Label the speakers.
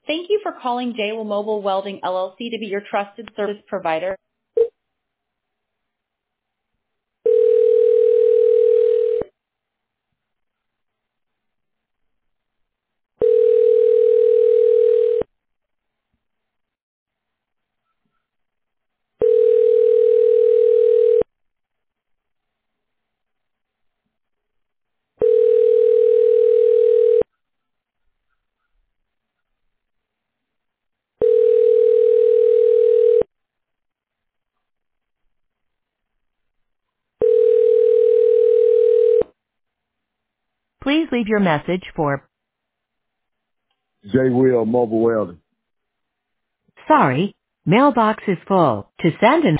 Speaker 1: Thank you for calling J-Will Mobile Welding LLC to be your trusted service provider.
Speaker 2: Please leave your message for
Speaker 3: J-Will Mobile Welding.
Speaker 2: sorry, mailbox is full. To send an